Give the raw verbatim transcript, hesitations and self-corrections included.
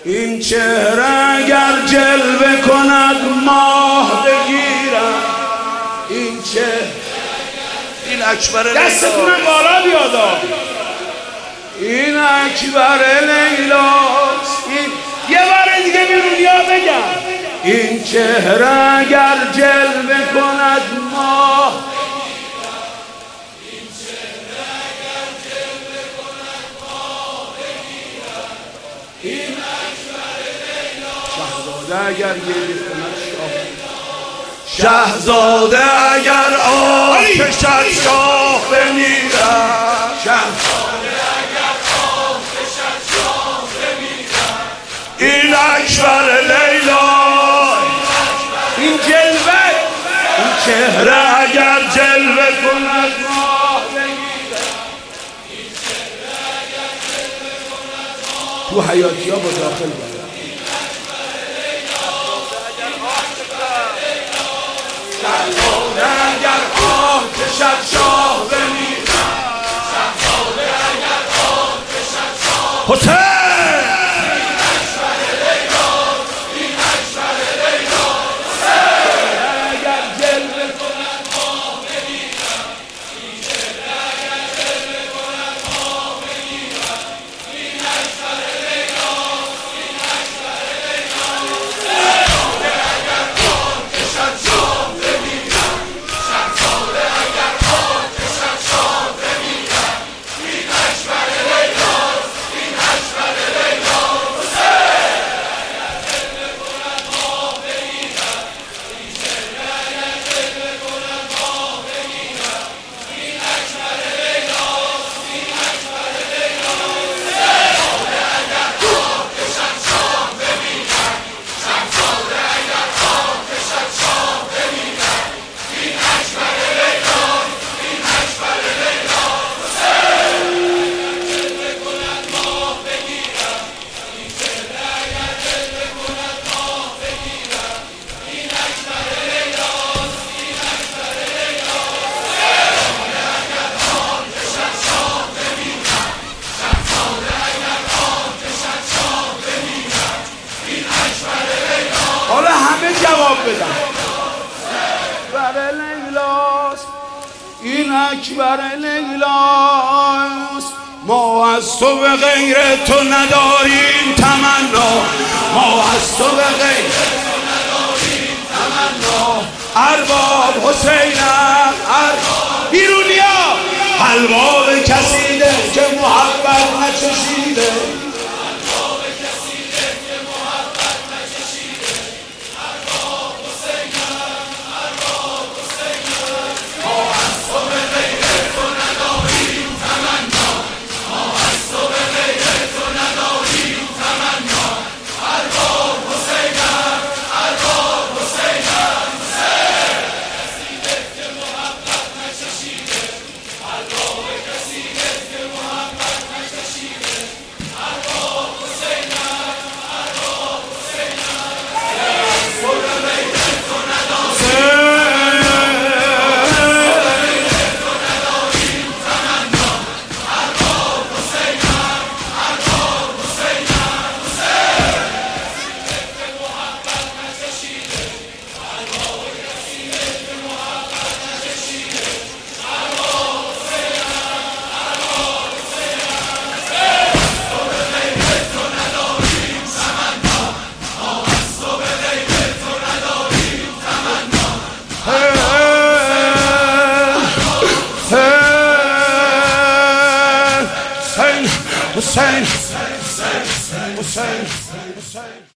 این چهره اگر جلوه کند ماه بگیرم. این چهره این اکبر لیلا دستتونم بالا بیادا. این اکبر لیلاست. این یه بار دیگه بیرونیا بگم. این چهره اگر جلوه کند ماه. این چهره اگر جلوه کند ماه بگیرد. این اکبر لیلاست. شهزاده اگر گریه کند شاه. شهزاده اگر آه کشد شاه بمیرد. شهزاده اگر آه کشد شاه بمیرد. این اکبر لیلا. این جلوه این چهره اگر جلوه کند ماه بگیرد. این چهره اگر جلوه کند ماه. تو حیاتی ها با داخل باید. شهزاده اگر آه کشد شاه بمیرد. شهزاده اگر آه کشد شاه. حسین این اکبر لیلاست. این اکبر لیلاست. حسین اگر جلوه کند ماه بگیرد. این چهره اگر جلوه کند ماه بگیرد. این اکبر لیلاست. این اکبر لیلاست. شهزاده اگر آه کشد شاه. حالا همه جواب بدن. اکبر لیلاست. این اکبر لیلاست. ما از تو به غیر تو نداریم تمنا. ما از تو به غیر تو نداریم تمنا. ارباب حسینم. ارباب بیرونیا. حلوا به کسی ده که محبت نچشیده. Hussein, Hussein, Hussein, Hussein, Hussein.